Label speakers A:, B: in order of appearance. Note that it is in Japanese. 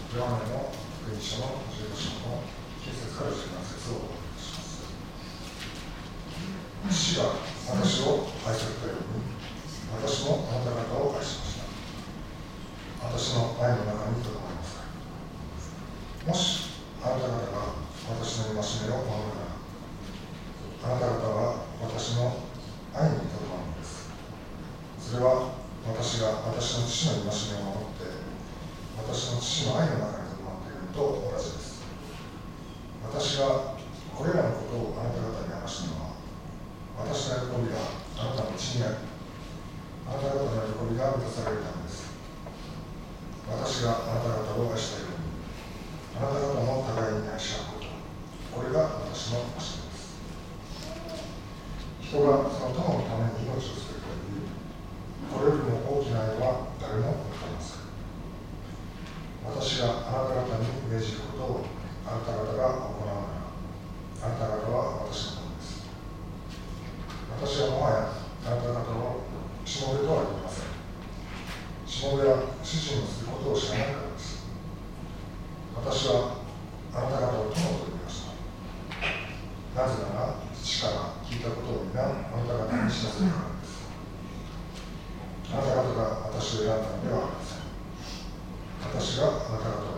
A: ヨハネの福音書の15章の9節から17節をお読みいたします。父が私を愛されたように、私もあなた方を愛しました。私の愛の中にとどまりますか。もしあなた方が私の戒めを守るなら、あなた方は私の愛にとどまるのです。それは私が私の父の戒めを守って、私の父の愛の中にとどまっているのと同じです。私がこれらのことをあなた方に話したのは、私の喜びがあなたのうちにあり、あなた方の喜びが満たされるためです。私があなた方を愛したように、あなた方も互いに愛し合うこと、これが私の教えです。人がその友のために命を捨てるという、これよりも大きな愛は誰も持っていません。私があなた方に命じることをあなた方が行うなら、あなた方は私のものです。私はもはやあなた方をしもべとは言いません。しもべは主人のすることを知らないからです。私はあなた方を友と呼びました。なぜなら、父から聞いたことを皆あなた方に知らせるからです。あなた方が私を選んだのではありません。私があなた方を